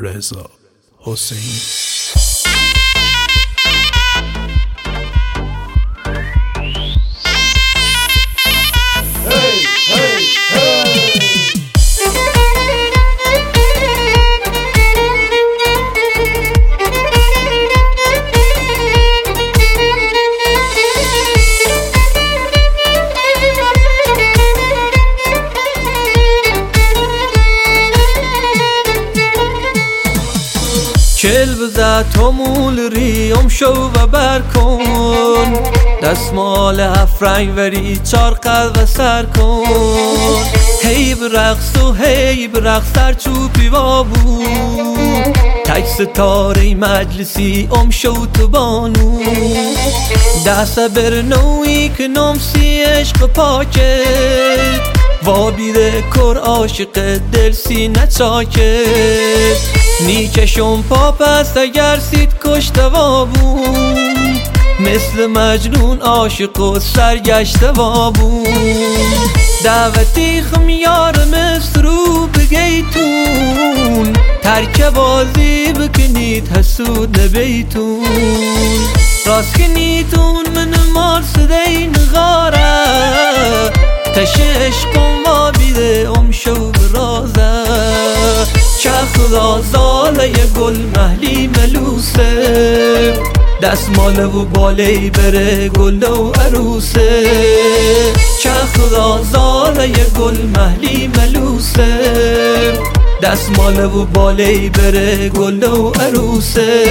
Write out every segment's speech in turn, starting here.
رضا حسینی. چل بزد تو مول ریم شو و برکن، دستمال هفت رنگ وری چار قد و سر کن. هی برقص و هی برقص در چوبی وابو، تک ستاره مجلسی شو تو بانو. دست بر نوی که نمسی عشق پاکه، وابیده کر عاشق دل سینه چاکه. نیکشون پا پست اگر سید کشته وابون، مثل مجنون عاشق و سرگشته وابون. دعوتی خمیار مصر رو بگیتون، ترک بازی بکنید حسود نبیتون. راست کنیتون من مارس دین غاره، تش عشقم وابیده شو برازه. چه خدا زاله گل محلی ملوسه، دستماله و بالی بره گل و عروسه. چه خدا زاله گل محلی ملوسه، دستماله و بالی بره گل و عروسه.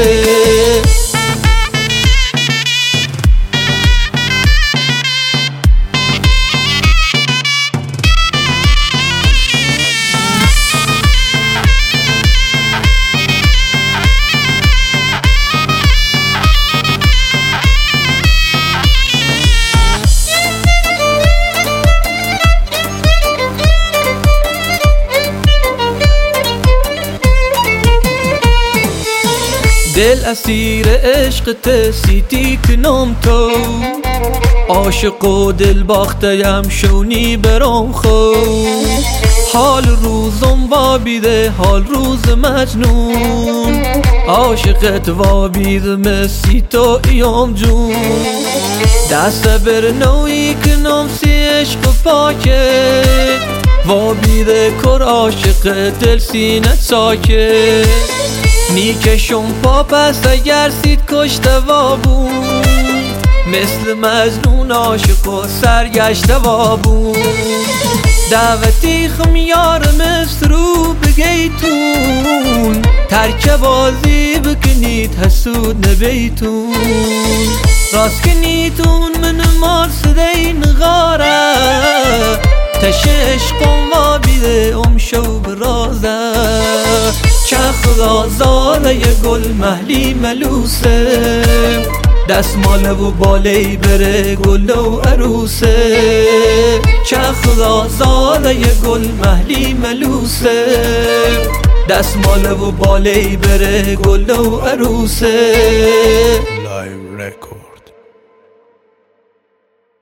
دل اسیر عشق تسیتی کنم تو، عاشق و دل باختیم شونی برام خو. حال روزم وابیده حال روز مجنون، عاشقت وابیده مسی تو ایام جون. دست بر نوی کنم سی عشق پاکه، وابیده کر عاشق دل سینه چاکه. نیکشون پا پست اگر سید کشته وابون، مثل مجنون عاشق و سرگشته وابون. دعوتی خمیار مصر رو بگیتون، ترک بازی بکنید حسود نبیتون. راست کنیتون من مارس دین غاره، تش عشقم وابیده شو برازه. چه خدا زاله گل محلی ملوسه، دستماله و بالی بره گل و عروسه. چه خدا زاله گل محلی ملوسه، دستماله و بالی بره گل و عروسه. لایو رکورد.